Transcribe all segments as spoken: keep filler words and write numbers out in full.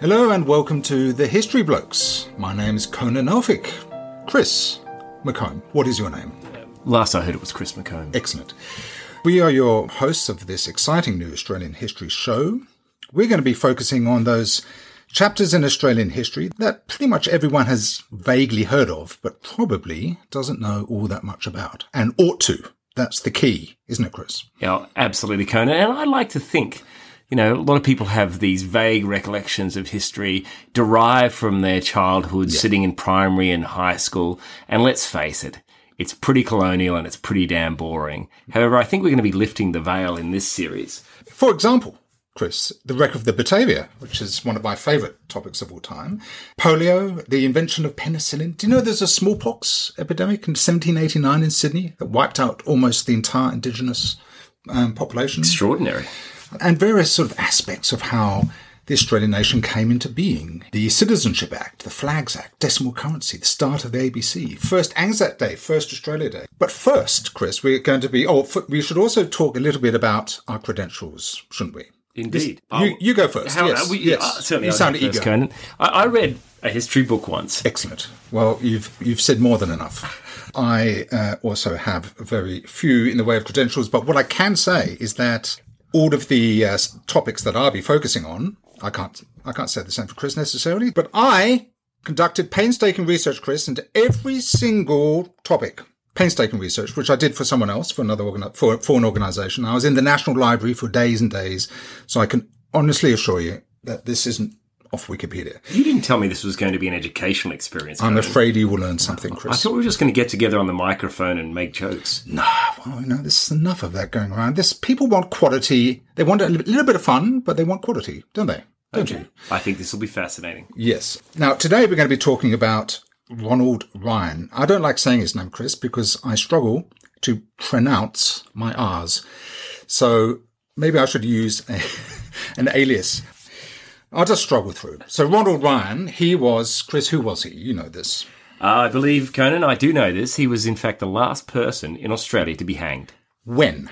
Hello and welcome to The History Blokes. My name's Conan Elphick. Chris McComb. What is your name? Last I heard it was Chris McComb. Excellent. We are your hosts of this exciting new Australian history show. We're going to be focusing on those chapters in Australian history that pretty much everyone has vaguely heard of, but probably doesn't know all that much about, and ought to. That's the key, isn't it, Chris? Yeah, absolutely, Conan. And I like to think, you know, a lot of people have these vague recollections of history derived from their childhood, yeah. sitting in primary and high school. And let's face it, it's pretty colonial and it's pretty damn boring. However, I think we're going to be lifting the veil in this series. For example, Chris, the wreck of the Batavia, which is one of my favourite topics of all time. Polio, the invention of penicillin. Do you know there's a smallpox epidemic in seventeen eighty-nine in Sydney that wiped out almost the entire Indigenous um, population? Extraordinary. And various sort of aspects of how the Australian nation came into being. The Citizenship Act, the Flags Act, decimal currency, the start of the A B C, first Anzac Day, first Australia Day. But first, Chris, we're going to be, oh, we should also talk a little bit about our credentials, shouldn't we? Indeed. This, you, you go first. How, yes, we, yes. Uh, certainly you I'll sound go first, eager. Conan. I, I read a history book once. Excellent. Well, you've you've said more than enough. I uh, also have very few in the way of credentials, but what I can say is that all of the uh, topics that I'll be focusing on, I can't I can't say the same for Chris necessarily, but I conducted painstaking research, Chris, into every single topic. Painstaking research, which I did for someone else, for another organi- for, for an organisation. I was in the National Library for days and days, so I can honestly assure you that this isn't off Wikipedia. You didn't tell me this was going to be an educational experience. I'm Conan. afraid you will learn something, Chris. I thought we were just going to get together on the microphone and make jokes. No, well, no, there's enough of that going around. This people want quality. They want a little bit of fun, but they want quality, don't they? Don't okay. you? I think this will be fascinating. Yes. Now, today we're going to be talking about Ronald Ryan. I don't like saying his name, Chris, because I struggle to pronounce my R's. So maybe I should use a, an alias. I'll just struggle through. So Ronald Ryan, he was, Chris, who was he? You know this. Uh, I believe, Conan, I do know this. He was, in fact, the last person in Australia to be hanged. When?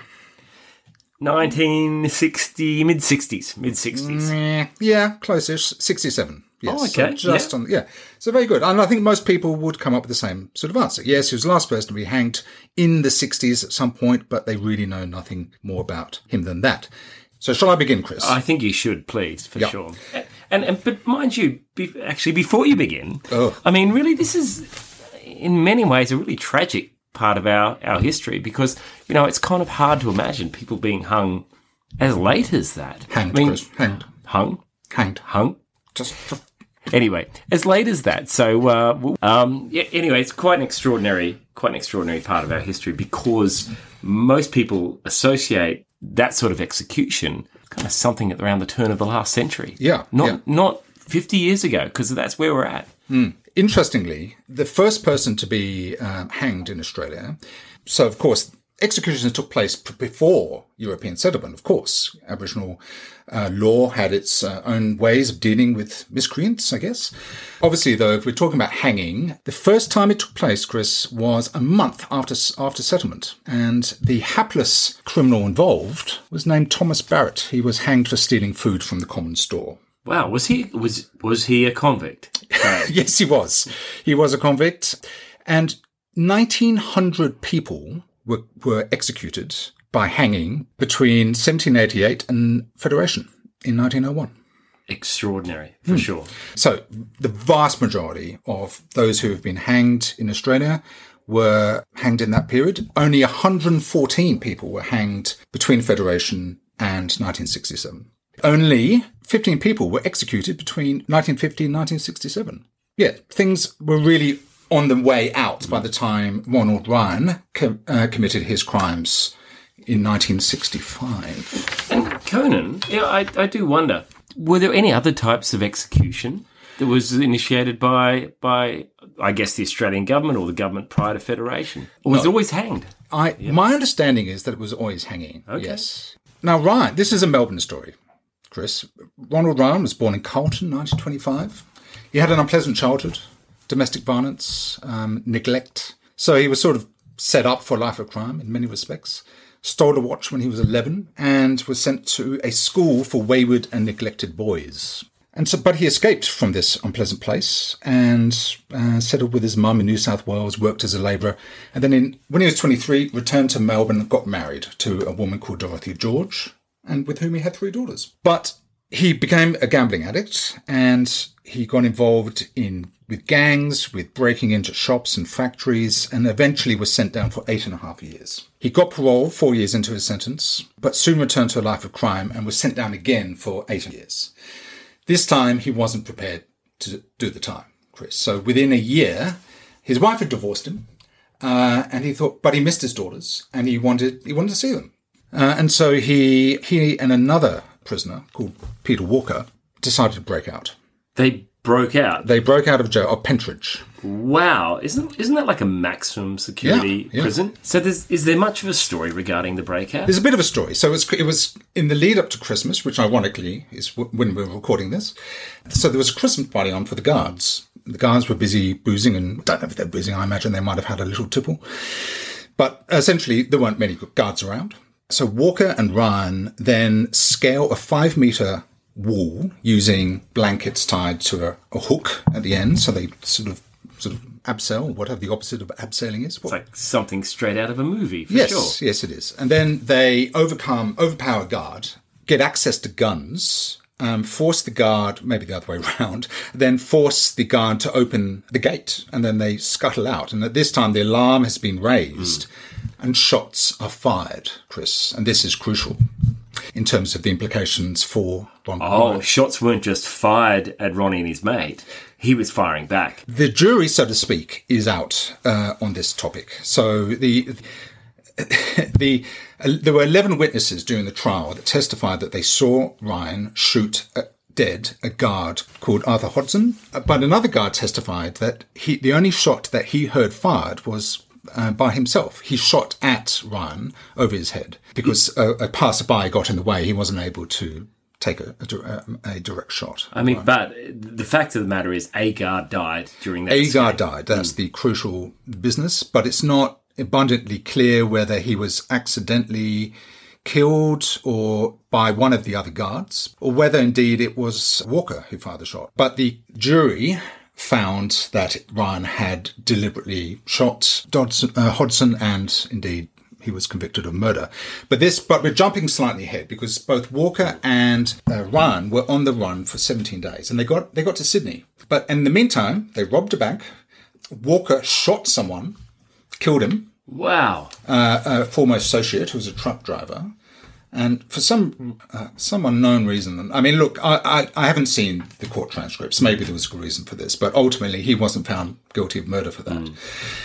nineteen sixty, mid-sixties, mid-sixties. Mm, yeah, close-ish, sixty-seven. Yes, oh, okay. So just yeah. on, yeah. So very good. And I think most people would come up with the same sort of answer. Yes, he was the last person to be hanged in the sixties at some point, but they really know nothing more about him than that. So shall I begin, Chris? I think you should, please, for yep. sure. And, and but mind you, be, actually, before you begin, oh. I mean, really, this is, in many ways, a really tragic part of our, our history because, you know, it's kind of hard to imagine people being hung as late as that. Hanged, I mean, Chris. Hanged. Hung? Hanged. Hung? Just... Anyway, as late as that. So, uh, we'll, um, yeah, anyway, it's quite an extraordinary, quite an extraordinary part of our history because most people associate that sort of execution kind of something at around the turn of the last century. Yeah. Not, yeah. not fifty years ago, because that's where we're at. Mm. Interestingly, the first person to be um, hanged in Australia, so of course, executions took place p- before European settlement, of course. Aboriginal uh, law had its uh, own ways of dealing with miscreants, I guess. Obviously, though, if we're talking about hanging, the first time it took place, Chris, was a month after after settlement. And the hapless criminal involved was named Thomas Barrett. He was hanged for stealing food from the common store. Wow, was he was was he a convict? Yes, he was. He was a convict. And nineteen hundred people were, were executed by hanging between seventeen eighty-eight and Federation in nineteen oh one. Extraordinary, for hmm. sure. So the vast majority of those who have been hanged in Australia were hanged in that period. Only one hundred fourteen people were hanged between Federation and nineteen sixty-seven. Only fifteen people were executed between nineteen fifty and nineteen sixty-seven. Yeah, things were really on the way out by the time Ronald Ryan com- uh, committed his crimes in nineteen sixty-five. And Conan, yeah, I, I do wonder, were there any other types of execution that was initiated by, by I guess, the Australian government or the government prior to Federation? Or was no, it always hanged? I yeah. My understanding is that it was always hanging, okay. yes. Now, Ryan, this is a Melbourne story, Chris. Ronald Ryan was born in Carlton, nineteen twenty-five. He had an unpleasant childhood, domestic violence, um, neglect. So he was sort of set up for a life of crime in many respects. Stole a watch when he was eleven and was sent to a school for wayward and neglected boys. And so, but he escaped from this unpleasant place and uh, settled with his mum in New South Wales, worked as a labourer. And then in, when he was twenty-three, returned to Melbourne and got married to a woman called Dorothy George, and with whom he had three daughters. But he became a gambling addict, and he got involved in with gangs, with breaking into shops and factories, and eventually was sent down for eight and a half years. He got parole four years into his sentence, but soon returned to a life of crime and was sent down again for eight years. This time, he wasn't prepared to do the time, Chris. So within a year, his wife had divorced him, uh, and he thought, but he missed his daughters, and he wanted he wanted to see them. Uh, and so he he and another prisoner called Peter Walker decided to break out. They broke out? They broke out of jail, of Pentridge. Wow. Isn't isn't that like a maximum security yeah, yeah. prison? So there's, is there much of a story regarding the breakout? There's a bit of a story. So it was, it was in the lead up to Christmas, which ironically is when we were recording this. So there was a Christmas party on for the guards. The guards were busy boozing, and I don't know if they're boozing. I imagine they might have had a little tipple. But essentially, there weren't many guards around. So Walker and Ryan then scale a five metre wall using blankets tied to a, a hook at the end. So they sort of sort of abseil, whatever the opposite of abseiling is. It's like something straight out of a movie, for yes, sure. Yes, it is. And then they overcome, overpower a guard, get access to guns, um, force the guard, maybe the other way around, then force the guard to open the gate, and then they scuttle out. And at this time, the alarm has been raised, mm. and shots are fired, Chris. And this is crucial in terms of the implications for Ron. Oh, shots weren't just fired at Ronnie and his mate. He was firing back. The jury, so to speak, is out uh, on this topic. So the the uh, there were eleven witnesses during the trial that testified that they saw Ryan shoot uh, dead a guard called Arthur Hodson. But another guard testified that he the only shot that he heard fired was uh, by himself. He shot at Ryan over his head because a, a passerby got in the way. He wasn't able to take a, a, a direct shot. I mean, right. But the fact of the matter is a guard died during that A escape. guard died. That's mm. the crucial business, but it's not abundantly clear whether he was accidentally killed or by one of the other guards, or whether indeed it was Walker who fired the shot. But the jury found that Ryan had deliberately shot Dodson, uh, Hodson, and indeed he was convicted of murder. But this, but we're jumping slightly ahead because both Walker and uh, Ryan were on the run for seventeen days, and they got they got to Sydney. But in the meantime, they robbed a bank. Walker shot someone, killed him. Wow. Uh, a former associate who was a truck driver. And for some uh, some unknown reason, I mean, look, I, I, I haven't seen the court transcripts. Maybe there was a good reason for this, but ultimately he wasn't found guilty of murder for that. Mm.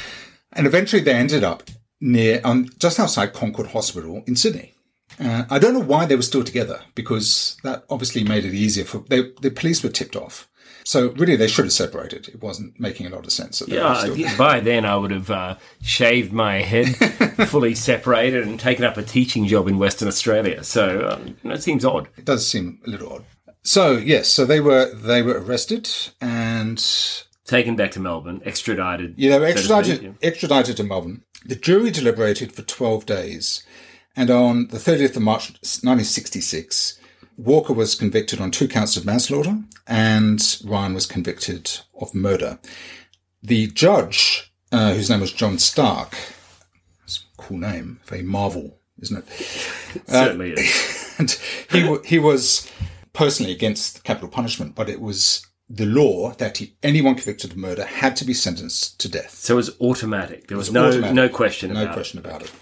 And eventually they ended up near, um, just outside Concord Hospital in Sydney. Uh, I don't know why they were still together, because that obviously made it easier for, they, the police were tipped off. So really, they should have separated. It wasn't making a lot of sense. That yeah, still- by then I would have uh, shaved my head, fully separated, and taken up a teaching job in Western Australia. So um, that seems odd. It does seem a little odd. So yes, so they were they were arrested and taken back to Melbourne, extradited. Yeah, they were extradited, so to speak, yeah. extradited to Melbourne. The jury deliberated for twelve days, and on the thirtieth of March, nineteen sixty-six. Walker was convicted on two counts of manslaughter and Ryan was convicted of murder. The judge, uh, whose name was John Stark, that's a cool name, very Marvel, isn't it? It certainly uh, is. And he, w- he was personally against capital punishment, but it was the law that he, anyone convicted of murder had to be sentenced to death. So it was automatic. There was, was no automatic. no question no about question it. about it.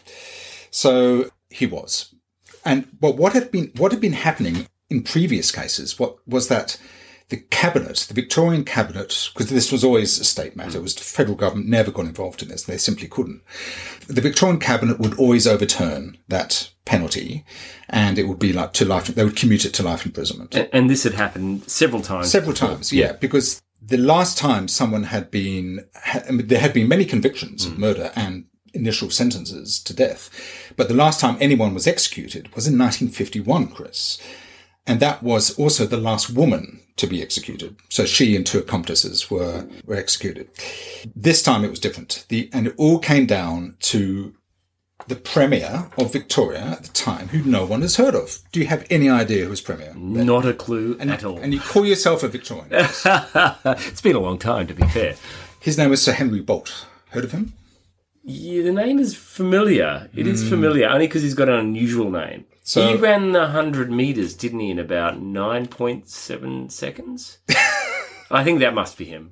So he was. And but what had been what had been happening in previous cases what was that the cabinet, the Victorian cabinet, because this was always a state matter, it was the federal government never got involved in this, they simply couldn't. The Victorian cabinet would always overturn that penalty, and it would be like to life. They would commute it to life imprisonment. And, and this had happened several times. Several before. times, yeah, yeah, because the last time someone had been, I mean, there had been many convictions mm. of murder and initial sentences to death. But the last time anyone was executed was in nineteen fifty-one, Chris. And that was also the last woman to be executed. So she and two accomplices were, were executed. This time it was different. The, and it all came down to the Premier of Victoria at the time, who no one has heard of. Do you have any idea who was Premier? Not a clue and, at all. And you call yourself a Victorian. It's been a long time, to be fair. His name was Sir Henry Bolt. Heard of him? Yeah, the name is familiar. It mm. is familiar, only because he's got an unusual name. So, he ran the one hundred metres, didn't he, in about nine point seven seconds? I think that must be him.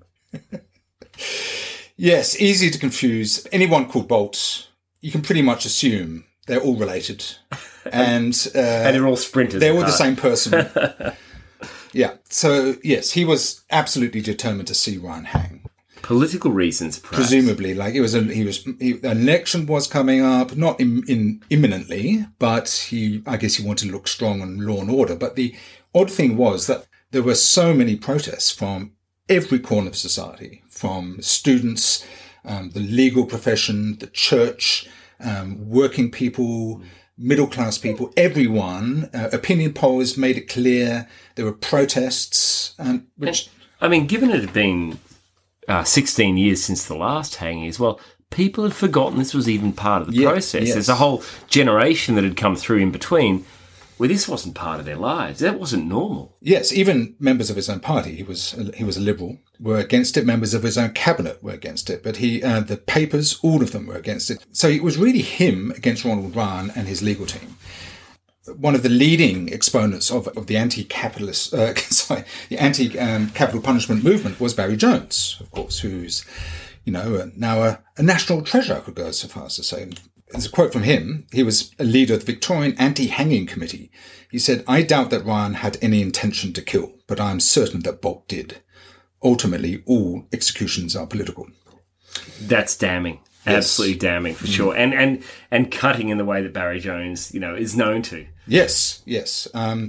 Yes, easy to confuse. Anyone called Bolt, you can pretty much assume they're all related. And, uh, and they're all sprinters. They're all the same person. Yeah. So, yes, he was absolutely determined to see Ryan hang. Political reasons, perhaps. Presumably, like it was, a, he was, he, an election was coming up, not in, in imminently, but he, I guess, he wanted to look strong on law and order. But the odd thing was that there were so many protests from every corner of society, from students, um, the legal profession, the church, um, working people, middle class people, everyone. Uh, opinion polls made it clear there were protests, um, which and, I mean, given it had been Uh, sixteen years since the last hanging as well, people had forgotten this was even part of the yeah, process. Yes. There's a whole generation that had come through in between where this wasn't part of their lives. That wasn't normal. Yes, even members of his own party, he was he was a Liberal, were against it. Members of his own cabinet were against it. But he, uh, the papers, all of them were against it. So it was really him against Ronald Ryan and his legal team. One of the leading exponents of, of the anti-capitalist, uh, sorry, the anti-capital um, punishment movement was Barry Jones, of course, who's, you know, uh, now a, a national treasure, I could go so far as to say. There's a quote from him. He was a leader of the Victorian Anti-Hanging Committee. He said, "I doubt that Ryan had any intention to kill, but I am certain that Bolt did. Ultimately, all executions are political." That's damning. Yes. Absolutely damning, for mm. sure. And, and, and cutting in the way that Barry Jones, you know, is known to. Yes, yes. Um,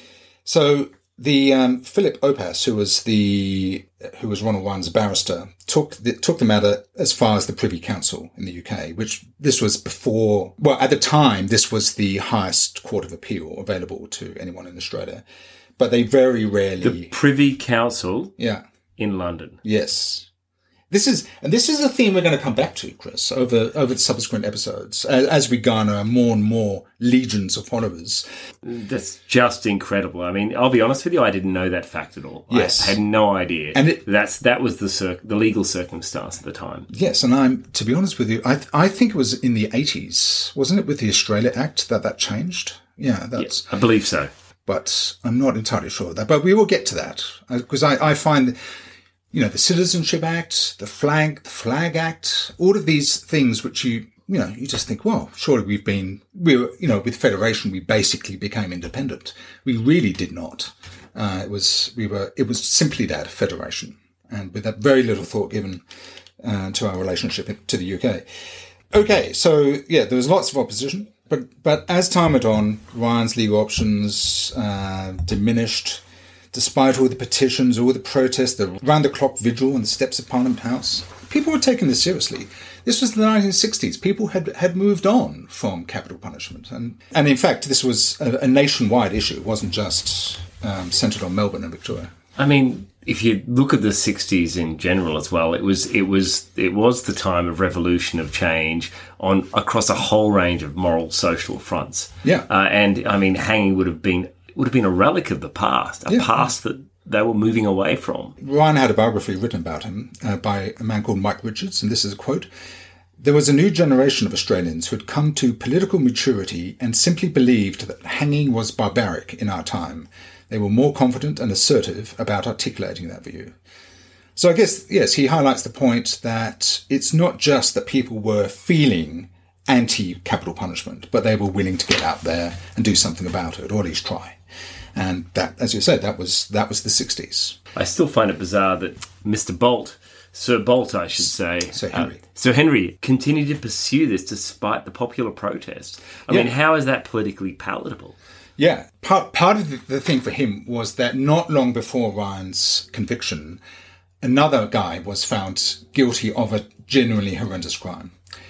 so the um, Philip Oppas, who was the who was Ronald Ryan's barrister, took the, took the matter as far as the Privy Council in the U K, which this was before. Well, at the time, this was the highest court of appeal available to anyone in Australia, but they very rarely the Privy Council. Yeah, in London. Yes. This is, and this is a theme we're going to come back to, Chris, over, over the subsequent episodes, as, as we garner more and more legions of followers. That's just incredible. I mean, I'll be honest with you, I didn't know that fact at all. Yes. I had no idea. And it, That's, that was the cir- the legal circumstance at the time. Yes, and I'm, to be honest with you, I, I think it was in the eighties, wasn't it, with the Australia Act that that changed? Yeah, that's. Yeah, I believe so. But I'm not entirely sure of that. But we will get to that, because I, I find, you know, the Citizenship Act, the Flag, the Flag Act, all of these things which you, you know, you just think, well, surely we've been, we were, you know, with Federation, we basically became independent. We really did not. Uh, it was, we were, it was simply that, Federation. And with that very little thought given uh, to our relationship to the U K. Okay, so, yeah, there was lots of opposition. But, but as time went on, Ryan's legal options uh, diminished. Despite all the petitions, all the protests, the round-the-clock vigil on the steps of Parliament House, people were taking this seriously. This was the nineteen sixties. People had, had moved on from capital punishment. And, and in fact, this was a, a nationwide issue. It wasn't just um, centred on Melbourne and Victoria. I mean, if you look at the sixties in general as well, it was it was it was the time of revolution, of change on across a whole range of moral, social fronts. Yeah, uh, and I mean, hanging would have been would have been a relic of the past, a yeah. past that they were moving away from. Ryan had a biography written about him uh, by a man called Mike Richards, and this is a quote. "There was a new generation of Australians who had come to political maturity and simply believed that hanging was barbaric in our time. They were more confident and assertive about articulating that view." So I guess, yes, he highlights the point that it's not just that people were feeling anti-capital punishment, but they were willing to get out there and do something about it, or at least try. And that, as you said, that was that was the sixties. I still find it bizarre that Mister Bolt, Sir Bolt, I should say, Sir Henry, uh, Sir Henry, continued to pursue this despite the popular protest. I yeah. mean, how is that politically palatable? Yeah, part part of the, the thing for him was that not long before Ryan's conviction, another guy was found guilty of a genuinely horrendous crime.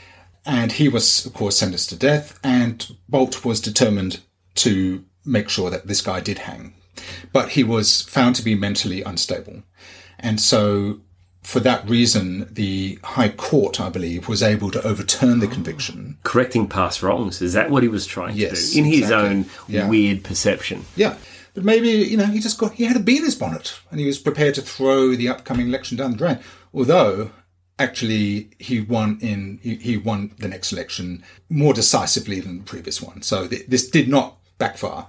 And he was, of course, sentenced to death, and Bolt was determined to make sure that this guy did hang. But he was found to be mentally unstable. And so for that reason, the High Court, I believe, was able to overturn the conviction. Correcting past wrongs. Is that what he was trying Yes, to do? In his exactly. own Yeah. weird perception. Yeah. But maybe, you know, he just got, he had a bee in his bonnet and he was prepared to throw the upcoming election down the drain. Although, actually, he won in, he, he won the next election more decisively than the previous one. So th- this did not backfire.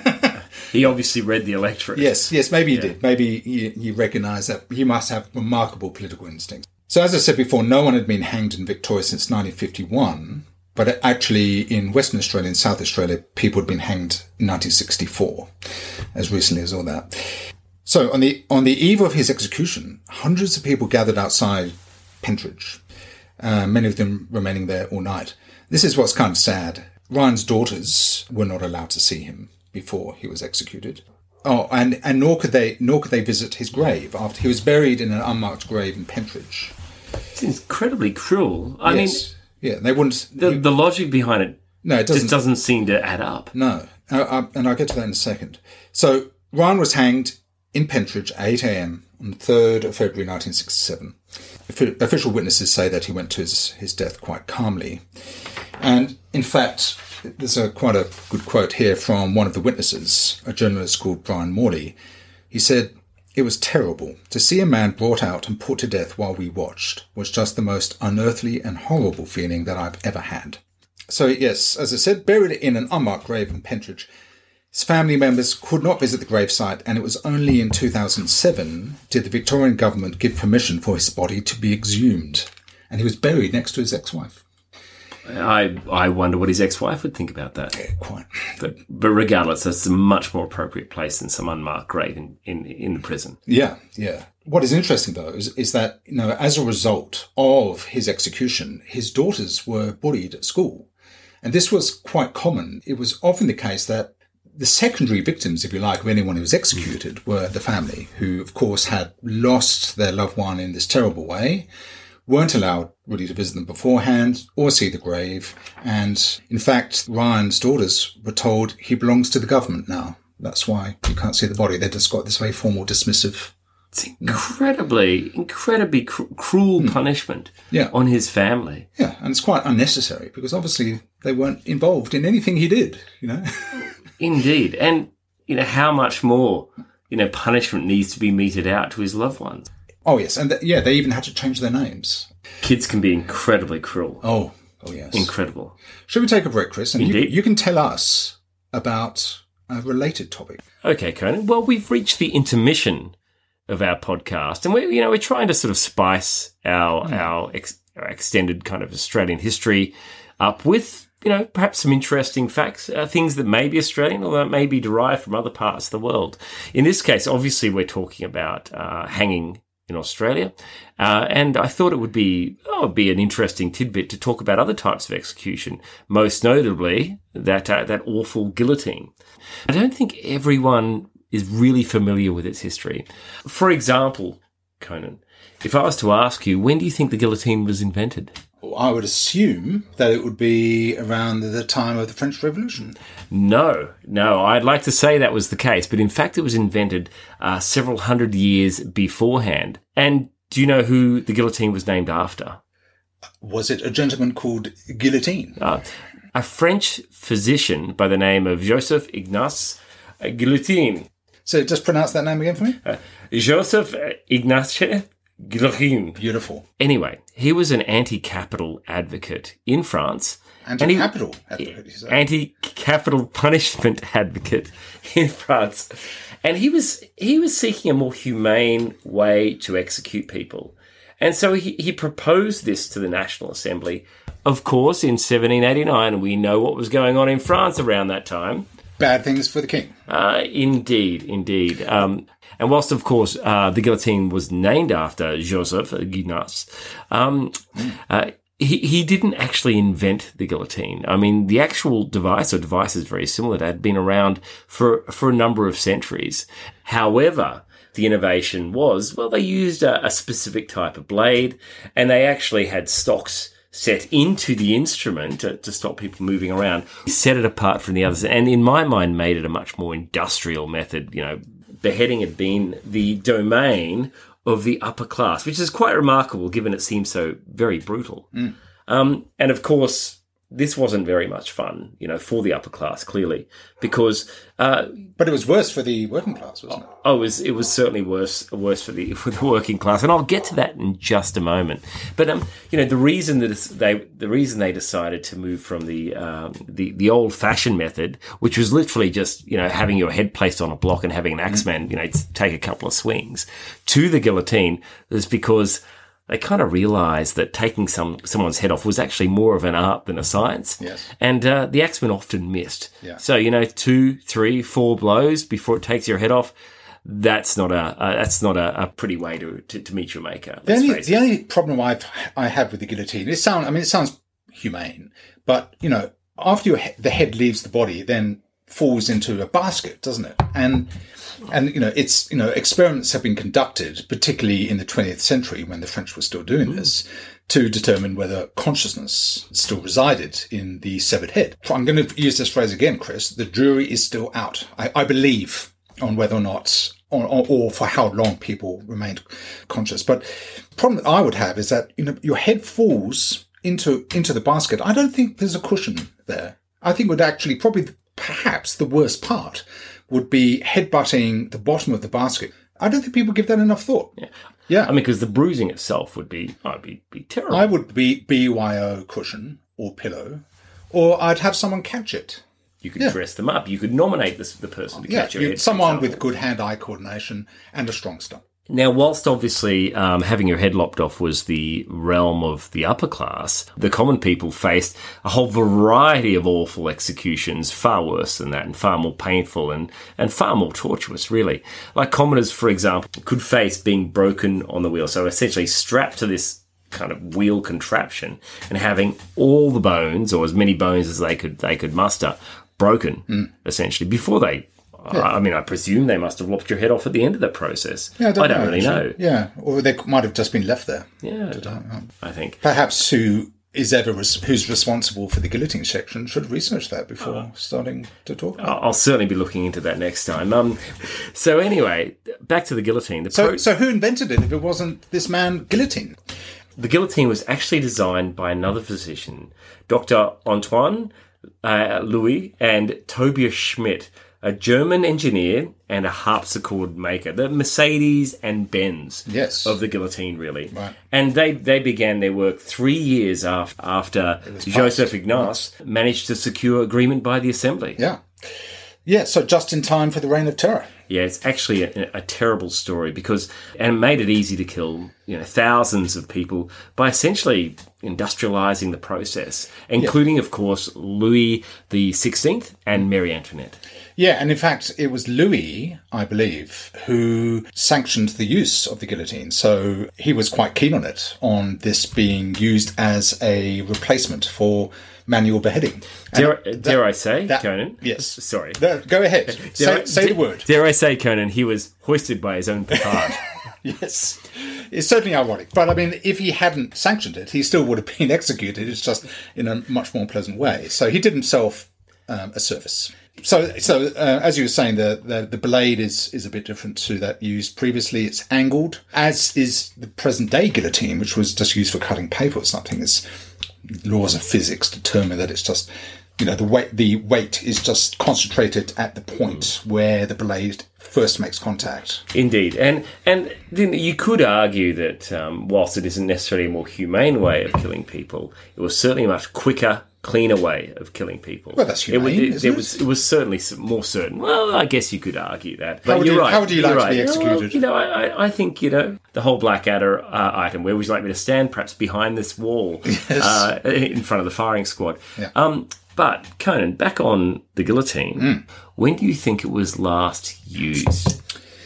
He obviously read the electorate. Yes, yes, maybe he Yeah. did. Maybe he, he recognised that he must have remarkable political instincts. So as I said before, no one had been hanged in Victoria since nineteen fifty-one. But actually, in Western Australia and South Australia, people had been hanged in nineteen sixty-four, as recently as all that. So on the on the eve of his execution, hundreds of people gathered outside Pentridge, uh, many of them remaining there all night. This is what's kind of sad. Ryan's daughters were not allowed to see him before he was executed. Oh, and, and nor could they nor could they visit his grave after he was buried in an unmarked grave in Pentridge. It's incredibly cruel. I yes. mean, yeah, they wouldn't. The, he, the logic behind it no, it doesn't, just doesn't seem to add up. No, uh, uh, and I'll get to that in a second. So Ryan was hanged in Pentridge at eight a.m. on the third of February nineteen sixty-seven. Official witnesses say that he went to his, his death quite calmly. And in fact, there's a quite a good quote here from one of the witnesses, a journalist called Brian Morley. He said, "It was terrible. To see a man brought out and put to death while we watched was just the most unearthly and horrible feeling that I've ever had." So yes, as I said, buried in an unmarked grave in Pentridge. His family members could not visit the gravesite, and it was only in two thousand seven did the Victorian government give permission for his body to be exhumed. And he was buried next to his ex-wife. I I wonder what his ex-wife would think about that. Yeah, quite. But but regardless, that's a much more appropriate place than some unmarked grave in, in, in the prison. Yeah, yeah. What is interesting, though, is, is that, you know, as a result of his execution, his daughters were bullied at school. And this was quite common. It was often the case that the secondary victims, if you like, of anyone who was executed were the family, who, of course, had lost their loved one in this terrible way, weren't allowed really to visit them beforehand or see the grave. And in fact, Ryan's daughters were told he belongs to the government now. That's why you can't see the body. They just got this very formal, dismissive. It's incredibly, incredibly cr- cruel mm. punishment yeah. on his family. Yeah, and it's quite unnecessary because obviously they weren't involved in anything he did, you know. Indeed. And, you know, how much more, you know, punishment needs to be meted out to his loved ones. Oh, yes. And th- yeah, they even had to change their names. Kids can be incredibly cruel. Oh, oh yes. Incredible. Shall we take a break, Chris? And Indeed. You, you can tell us about a related topic. Okay, Conan. Well, we've reached the intermission of our podcast, and we, you know, we're trying to sort of spice our mm. our, ex, our extended kind of Australian history up with, you know, perhaps some interesting facts, uh, things that may be Australian or that may be derived from other parts of the world. In this case, obviously, we're talking about uh, hanging in Australia, uh, and I thought it would be oh, it'd be an interesting tidbit to talk about other types of execution, most notably that uh, that awful guillotine. I don't think everyone is really familiar with its history. For example, Conan, if I was to ask you, when do you think the guillotine was invented? I would assume that it would be around the time of the French Revolution. No, no, I'd like to say that was the case, but in fact it was invented uh, several hundred years beforehand. And do you know who the guillotine was named after? Was it a gentleman called Guillotine? Uh, a French physician by the name of Joseph Ignace Guillotine. So just pronounce that name again for me. Uh, Joseph Ignace Guillotine. Beautiful. Anyway, he was an anti-capital advocate in France. Anti-capital advocate, you say? Anti-capital punishment advocate in France. And he was he was seeking a more humane way to execute people. And so he, he proposed this to the National Assembly. Of course, in seventeen eighty-nine, we know what was going on in France around that time. Bad things for the king. Uh, indeed, indeed. Um, and whilst, of course, uh, the guillotine was named after Joseph Ignace, um, mm. uh, he, he didn't actually invent the guillotine. I mean, the actual device or devices very similar to that had been around for, for a number of centuries. However, the innovation was, well, they used a, a specific type of blade, and they actually had stocks set into the instrument to, to stop people moving around, set it apart from the others, and in my mind made it a much more industrial method. You know, beheading had been the domain of the upper class, which is quite remarkable given it seems so very brutal. Mm. Um, and of course, this wasn't very much fun, you know, for the upper class, clearly, because... Uh, but it was worse for the working class, wasn't it? Oh, it was, it was certainly worse worse for the for the working class, and I'll get to that in just a moment. But um, you know, the reason that it's, they the reason they decided to move from the um, the the old fashioned method, which was literally just you know having your head placed on a block and having an axeman you know take a couple of swings, to the guillotine, is because they kind of realised that taking some someone's head off was actually more of an art than a science. Yes. And uh, the axeman often missed. Yeah. So, you know, two, three, four blows before it takes your head off, that's not a uh, that's not a, a pretty way to, to, to meet your maker. The only, the only problem I've, I have with the guillotine, it sound, I mean, it sounds humane, but, you know, after your he- the head leaves the body, it then falls into a basket, doesn't it? And... And, you know, it's, you know, experiments have been conducted, particularly in the twentieth century when the French were still doing this, to determine whether consciousness still resided in the severed head. I'm going to use this phrase again, Chris. The jury is still out, I, I believe, on whether or not, or, or for how long people remained conscious. But the problem that I would have is that, you know, your head falls into, into the basket. I don't think there's a cushion there. I think it would actually probably, perhaps the worst part would be headbutting the bottom of the basket. I don't think people give that enough thought. Yeah. Yeah. I mean, because the bruising itself would be, oh, be, be terrible. I would be B Y O cushion or pillow, or I'd have someone catch it. You could Yeah. dress them up. You could nominate this, the person to Yeah, catch your you- head. for someone example. with good hand-eye coordination and a strong stomach. Now, whilst obviously um, having your head lopped off was the realm of the upper class, the common people faced a whole variety of awful executions, far worse than that and far more painful and, and far more tortuous, really. Like commoners, for example, could face being broken on the wheel, so essentially strapped to this kind of wheel contraption and having all the bones, or as many bones as they could they could muster, broken, mm. essentially, before they... Yeah. I mean, I presume they must have lopped your head off at the end of that process. Yeah, I don't, I don't know, really actually. know. Yeah, or they might have just been left there. Yeah, I think. Perhaps who is ever res- who's responsible for the guillotine section should research that before uh, starting to talk about it. I'll certainly be looking into that next time. Um, so anyway, back to the guillotine. The so, pro- so who invented it if it wasn't this man, Guillotine? The guillotine was actually designed by another physician, Doctor Antoine uh, Louis and Tobias Schmidt, a German engineer and a harpsichord maker, the Mercedes and Benz yes. of the guillotine, really. Right. And they, they began their work three years after, after Joseph Ignace right. managed to secure agreement by the Assembly. Yeah. Yeah, so just in time for the Reign of Terror. Yeah, it's actually a, a terrible story because, and it made it easy to kill, you know, thousands of people by essentially industrializing the process, including, yeah. of course, Louis the sixteenth and Marie Antoinette. Yeah, and in fact, it was Louis, I believe, who sanctioned the use of the guillotine. So he was quite keen on it, on this being used as a replacement for manual beheading. Dare, that, dare I say, that, Conan? Yes. Sorry. That, go ahead. Say, I, say the word. Dare I say, Conan, he was hoisted by his own petard. Yes. It's certainly ironic. But, I mean, if he hadn't sanctioned it, he still would have been executed. It's just in a much more pleasant way. So he did himself um, a service. So, so uh, as you were saying, the, the the blade is is a bit different to that used previously. It's angled, as is the present day guillotine, which was just used for cutting paper or something. It's laws of physics determine that it's just, you know, the weight the weight is just concentrated at the point where the blade first makes contact. Indeed, and and then you could argue that um, whilst it isn't necessarily a more humane way of killing people, it was certainly a much quicker, cleaner way of killing people. Well, that's humane, it, it, isn't it it? was it was certainly more certain. Well, I guess you could argue that. But how would you're you, right. How would you like you're to right. be executed? Well, you know, I, I think, you know, the whole Blackadder uh, item, where would you like me to stand? Perhaps behind this wall, yes. uh, in front of the firing squad. Yeah. Um, but, Conan, back on the guillotine, mm. when do you think it was last used?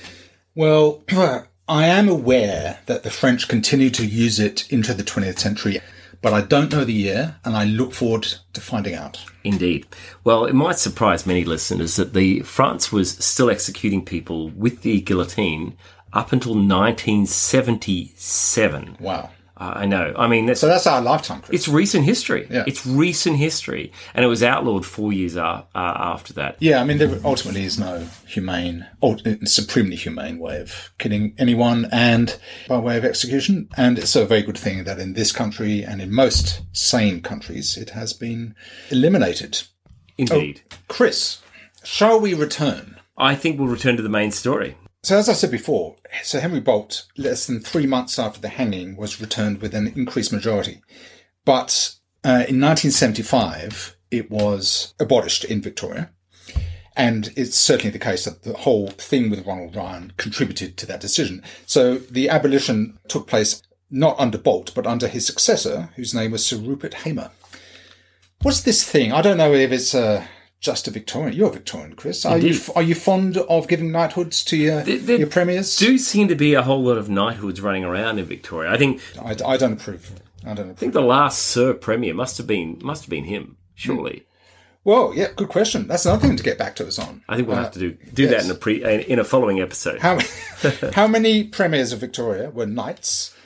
Well, I am aware that the French continued to use it into the twentieth century, but I don't know the year, and I look forward to finding out. Indeed. Well, it might surprise many listeners that the France was still executing people with the guillotine up until nineteen seventy-seven. Wow. I know. I mean, that's, so that's our lifetime, Chris. It's recent history. Yeah. It's recent history. And it was outlawed four years uh, uh, after that. Yeah, I mean, there ultimately is no humane, or supremely humane way of killing anyone and by way of execution. And it's a very good thing that in this country and in most sane countries, it has been eliminated. Indeed. Oh, Chris, shall we return? I think we'll return to the main story. So as I said before, Sir Henry Bolt, less than three months after the hanging, was returned with an increased majority. But uh, in nineteen seventy-five, it was abolished in Victoria. And it's certainly the case that the whole thing with Ronald Ryan contributed to that decision. So the abolition took place not under Bolt, but under his successor, whose name was Sir Rupert Hamer. What's this thing? I don't know if it's... Uh, Just a Victorian. You're a Victorian, Chris. Are Indeed. you are you fond of giving knighthoods to your There, there your premiers? do seem to be a whole lot of knighthoods running around in Victoria. I think I, I don't approve. I don't I approve. think the last Sir Premier must have been must have been him, surely. Well, yeah, good question. That's another thing to get back to us on. I think we'll Uh, have to do do yes. that in a pre in a following episode. How how many premiers of Victoria were knights?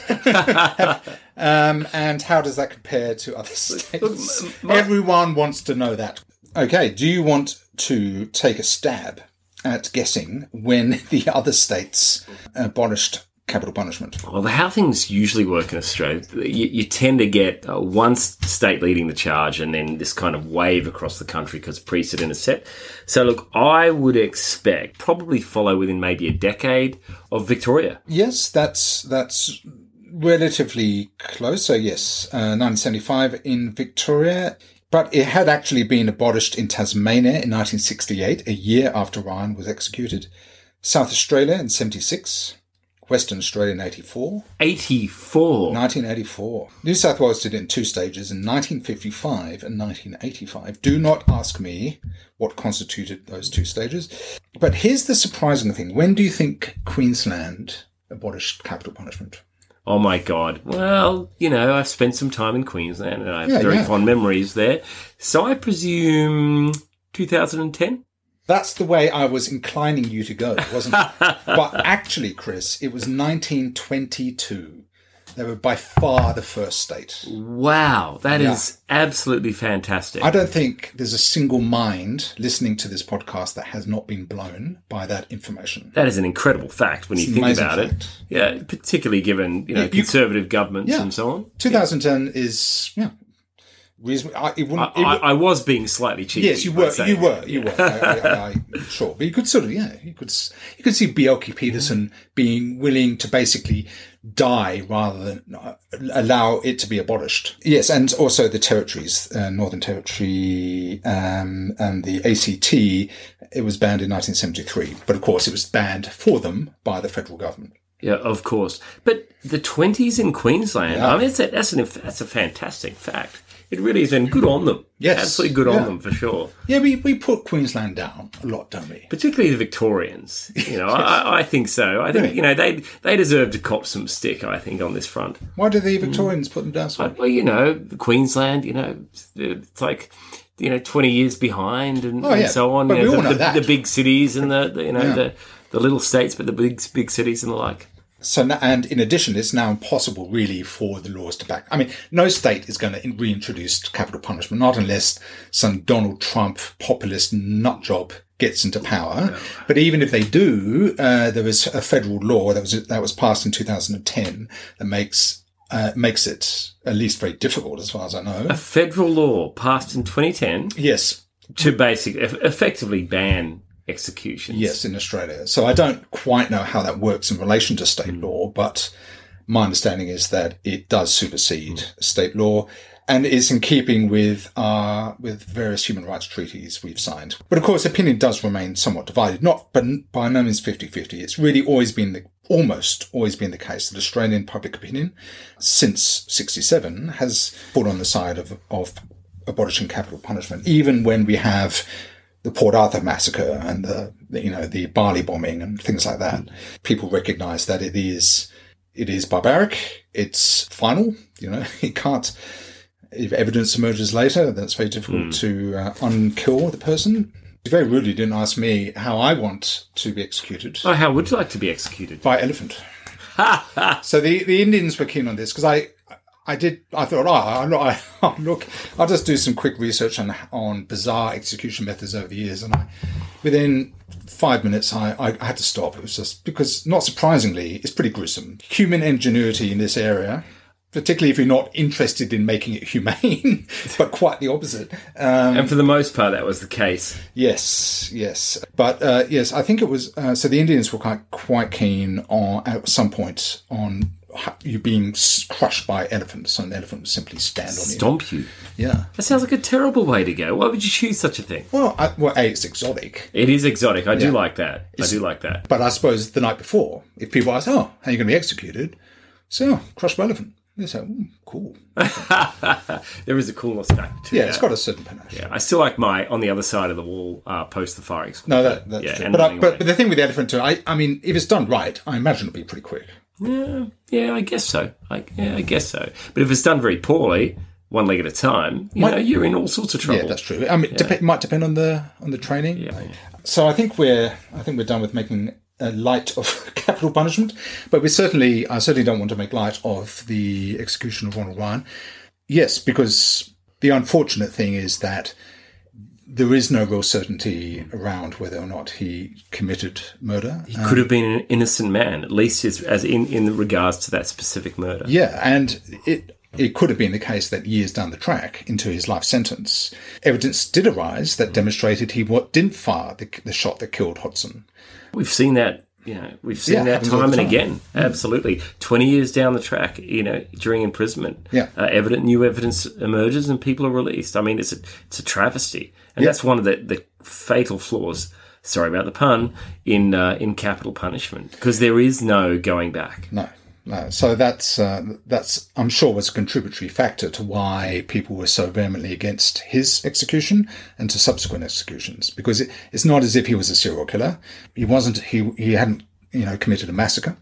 um, and how does that compare to other states? Look, my- Everyone wants to know that. Okay, do you want to take a stab at guessing when the other states abolished capital punishment? Well, how things usually work in Australia, you, you tend to get uh, one state leading the charge and then this kind of wave across the country because precedent is set. So, look, I would expect probably follow within maybe a decade of Victoria. Yes, that's that's relatively close. So, yes, uh, nineteen seventy-five in Victoria. But it had actually been abolished in Tasmania in nineteen sixty-eight, a year after Ryan was executed. South Australia in seventy-six. Western Australia in eighty-four. eighty-four. nineteen eighty-four. New South Wales did it in two stages in nineteen fifty-five and nineteen eighty-five. Do not ask me what constituted those two stages. But here's the surprising thing. When do you think Queensland abolished capital punishment? Oh, my God. Well, you know, I've spent some time in Queensland and I have Yeah, very yeah. fond memories there. So I presume two thousand ten? That's the way I was inclining you to go, wasn't it? But actually, Chris, it was nineteen twenty-two. They were by far the first state. Wow, that Yeah. is absolutely fantastic. I don't think there's a single mind listening to this podcast that has not been blown by that information. That is an incredible fact when It's you an think amazing about it. fact. Yeah, particularly given, you know, Yeah, you- conservative governments Yeah. and so on. twenty ten is, yeah, reasonable. I, it wouldn't, I, it I, would- I was being slightly cheeky. yes, you by were, saying you that. were, you were. I, I, I, sure, but you could sort of, yeah, you could, s- you could see Bjelke Peterson being willing to basically die rather than uh, allow it to be abolished. Yes, and also the territories, uh, Northern Territory, um, and the A C T. It was banned in nineteen seventy-three, but of course, it was banned for them by the federal government. Yeah, of course. But the twenties in Queensland, Yeah. I mean, that's a, that's, an, that's a fantastic fact. It really is, and good on them. Yes. Absolutely good on Yeah. them, for sure. Yeah, we, we put Queensland down a lot, don't we? Particularly the Victorians. You know, I, I think so. I think, Really? you know, they they deserve to cop some stick, I think, on this front. Why do the Victorians put them down? So? But, well, you know, Queensland, you know, it's like, you know, twenty years behind and, Oh, yeah. and so on. But You we know, all the, know the, that. the big cities and the, the you know, Yeah. the, the little states, but the big, big cities and the like. So, n- and in addition, it's now impossible really for the laws to back. I mean, no state is going to in- reintroduce capital punishment, not unless some Donald Trump populist nutjob gets into power. But even if they do, uh, there is a federal law that was that was passed in two thousand ten that makes uh, makes it at least very difficult, as far as I know. A federal law passed in twenty ten Yes, to basically eff- effectively ban executions. yes, in Australia. So I don't quite know how that works in relation to state law, but my understanding is that it does supersede state law and is in keeping with uh, with various human rights treaties we've signed. But of course, opinion does remain somewhat divided, not but by no means fifty-fifty. It's really always been the almost always been the case that Australian public opinion since sixty-seven has put on the side of of abolishing capital punishment, even when we have the Port Arthur massacre and the, the, you know, the Bali bombing and things like that. People recognise that it is, it is barbaric. It's final. You know, it can't, if evidence emerges later, then it's very difficult Mm. to uh, unkill the person. You very rudely didn't ask me how I want to be executed. Oh, how would you like to be executed? By elephant. So the, the Indians were keen on this because I I did I thought oh I, I look I'll just do some quick research on on bizarre execution methods over the years, and I within five minutes I, I had to stop. It was just because, not surprisingly, it's pretty gruesome. Human ingenuity in this area, particularly if you're not interested in making it humane, but quite the opposite. Um, and for the most part, that was the case. Yes, yes. But uh, yes, I think it was, uh, so the Indians were quite, quite keen on, at some point, on you being crushed by elephants, so an elephant would simply stand on you. Stomp you. Yeah. That sounds like a terrible way to go. Why would you choose such a thing? Well, I, well A, it's exotic. It is exotic. I do Yeah. like that. It's- I do like that. But I suppose the night before, if people ask, oh, how are you going to be executed? So, oh, crushed by elephant. They say, oh, cool. There is a coolness factor to Yeah, that. it's got a certain panache. Yeah, I still like my on the other side of the wall uh, post the firing squad. No, that, that's Yeah, true. and But, I, running but away. but the thing with the elephant too, I, I mean, if it's done right, I imagine it'll be pretty quick. Yeah, yeah, I guess so. I, yeah, I guess so. But if it's done very poorly, one leg at a time, you Might- know, you're in all sorts of trouble. Yeah, that's true. I mean, it dep- might depend on the on the training. Yeah. So I think we're I think we're done with making a light of capital punishment, but we certainly I certainly don't want to make light of the execution of Ronald Ryan. Yes, because the unfortunate thing is that there is no real certainty around whether or not he committed murder. He could have been an innocent man, at least as, as in, in regards to that specific murder. Yeah, and it it could have been the case that years down the track into his life sentence, evidence did arise that demonstrated he what didn't fire the, the shot that killed Hodson. We've seen that, you know, we've seen Yeah, that happens all time the and time. again. Absolutely. twenty years down the track, you know, during imprisonment, Yeah. uh, evident, new evidence emerges and people are released. I mean, it's a, it's a travesty. And that's one of the, the fatal flaws, sorry about the pun, in uh, in capital punishment, because there is no going back. No, no. So that's uh, that's I'm sure was a contributory factor to why people were so vehemently against his execution and to subsequent executions, because it, it's not as if he was a serial killer. He wasn't. He he hadn't you know committed a massacre.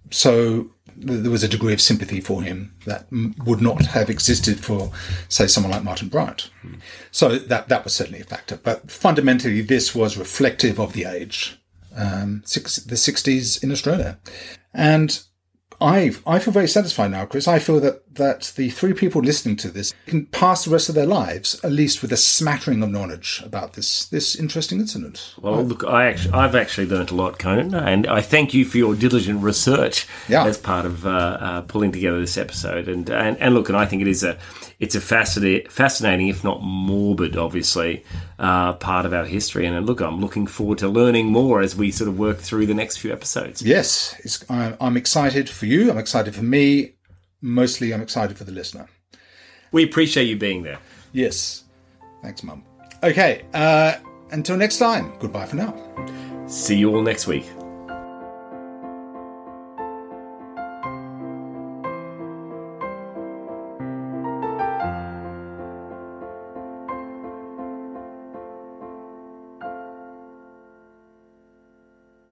So there was a degree of sympathy for him that m- would not have existed for, say, someone like Martin Bryant. So that that was certainly a factor. But fundamentally, this was reflective of the age, um, six, the sixties in Australia. And I I feel very satisfied now, Chris. I feel that, that the three people listening to this can pass the rest of their lives at least with a smattering of knowledge about this this interesting incident. Well, look, I actually, I've actually learnt a lot, Conan, and I thank you for your diligent research Yeah. as part of uh, uh, pulling together this episode. And, and and look, and I think it is a it's a fascinating, fascinating, if not morbid, obviously, uh, part of our history. And look, I'm looking forward to learning more as we sort of work through the next few episodes. Yes, it's, I, I'm excited for you. I'm excited for me. Mostly, I'm excited for the listener. We appreciate you being there. Yes. Thanks, Mum. Okay. Uh, until next time. Goodbye for now. See you all next week.